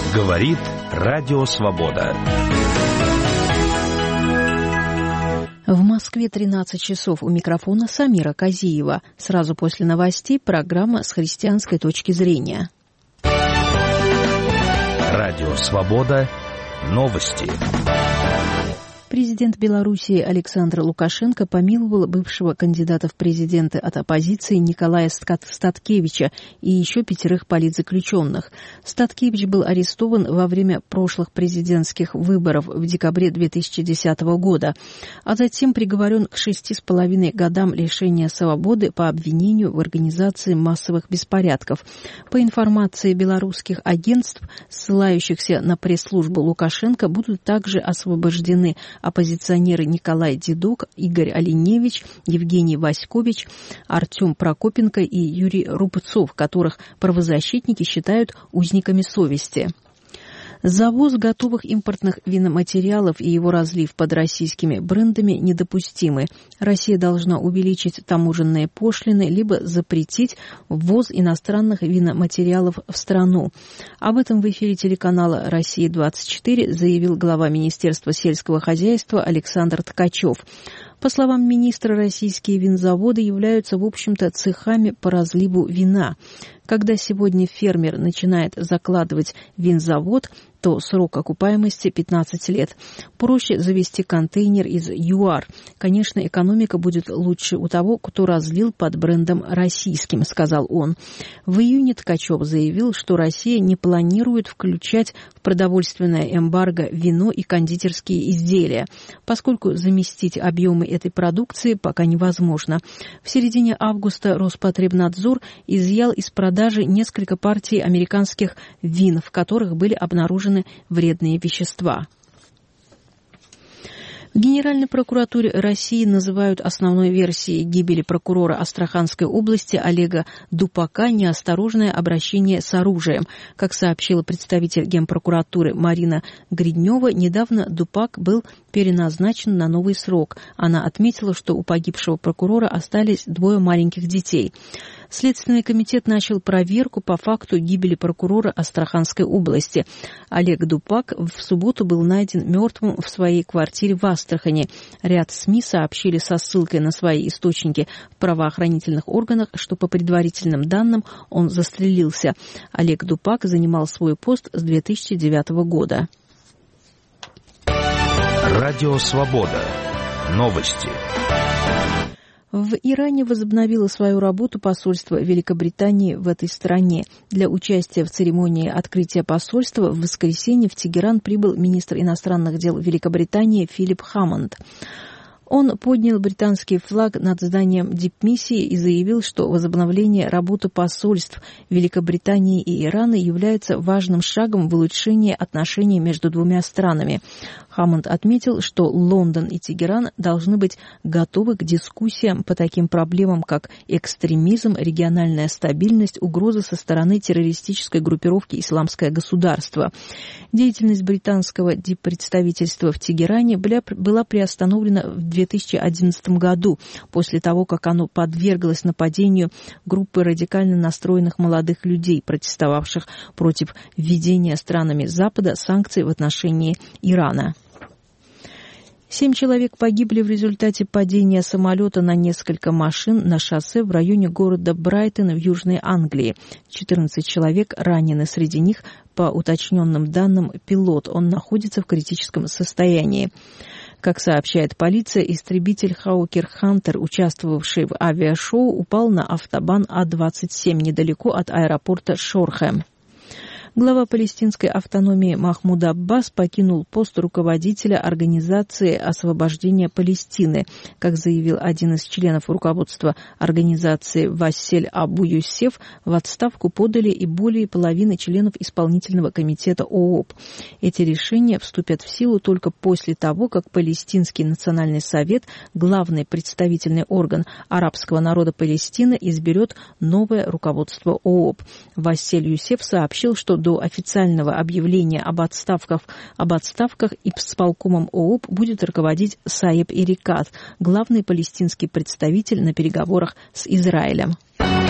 Говорит Радио Свобода. В Москве 13 часов. У микрофона Самира Казиева. Сразу после новостей программа «С христианской точки зрения». Радио Свобода. Новости. Президент Белоруссии Александр Лукашенко помиловал бывшего кандидата в президенты от оппозиции Николая Статкевича и еще 5 политзаключенных. Статкевич был арестован во время прошлых президентских выборов в декабре 2010 года, а затем приговорен к 6,5 годам лишения свободы по обвинению в организации массовых беспорядков. По информации белорусских агентств, ссылающихся на пресс-службу Лукашенко, будут также освобождены оппозиционеры Николай Дидок, Игорь Оленевич, Евгений Васькович, Артем Прокопенко и Юрий Рубцов, которых правозащитники считают узниками совести. Завоз готовых импортных виноматериалов и его разлив под российскими брендами недопустимы. Россия должна увеличить таможенные пошлины, либо запретить ввоз иностранных виноматериалов в страну. Об этом в эфире телеканала «Россия-24» заявил глава Министерства сельского хозяйства Александр Ткачев. По словам министра, российские винзаводы являются, в общем-то, цехами по разливу вина. Когда сегодня фермер начинает закладывать винзавод, то срок окупаемости 15 лет. Проще завести контейнер из ЮАР. Конечно, экономика будет лучше у того, кто разлил под брендом российским, сказал он. В июне Ткачев заявил, что Россия не планирует включать в продовольственное эмбарго вино и кондитерские изделия, поскольку заместить объемы этой продукции пока невозможно. В середине августа Роспотребнадзор изъял из продажи несколько партий американских вин, в которых были обнаружены вредные вещества. В Генеральной прокуратуре России называют основной версией гибели прокурора Астраханской области Олега Дупака неосторожное обращение с оружием. Как сообщила представитель Генпрокуратуры Марина Гриднева, недавно Дупак был переназначен на новый срок. Она отметила, что у погибшего прокурора остались 2 маленьких детей. Следственный комитет начал проверку по факту гибели прокурора Астраханской области. Олег Дупак в субботу был найден мертвым в своей квартире в Астрахани. Ряд СМИ сообщили со ссылкой на свои источники в правоохранительных органах, что по предварительным данным он застрелился. Олег Дупак занимал свой пост с 2009 года. Радио Свобода. Новости. В Иране возобновило свою работу посольство Великобритании в этой стране. Для участия в церемонии открытия посольства в воскресенье в Тегеран прибыл министр иностранных дел Великобритании Филипп Хаммонд. Он поднял британский флаг над зданием дипмиссии и заявил, что возобновление работы посольств Великобритании и Ирана является важным шагом в улучшении отношений между двумя странами. Хаммонд отметил, что Лондон и Тегеран должны быть готовы к дискуссиям по таким проблемам, как экстремизм, региональная стабильность, угрозы со стороны террористической группировки «Исламское государство». Деятельность британского диппредставительства в Тегеране была приостановлена в 2011 году, после того, как оно подверглось нападению группы радикально настроенных молодых людей, протестовавших против введения странами Запада санкций в отношении Ирана. 7 человек погибли в результате падения самолета на несколько машин на шоссе в районе города Брайтон в Южной Англии. 14 человек ранены, среди них, по уточненным данным, пилот. Он находится в критическом состоянии. Как сообщает полиция, истребитель Hawker Hunter, участвовавший в авиашоу, упал на автобан А-27 недалеко от аэропорта Шорхэм. Глава палестинской автономии Махмуд Аббас покинул пост руководителя Организации освобождения Палестины. Как заявил один из членов руководства организации Вассель Абу-Юсеф, в отставку подали и более половины членов исполнительного комитета ООП. Эти решения вступят в силу только после того, как Палестинский национальный совет, главный представительный орган арабского народа Палестины, изберет новое руководство ООП. Вассель Юсеф сообщил, что до официального объявления об отставках исполкомом ООП будет руководить Саеб Эрикат, главный палестинский представитель на переговорах с Израилем.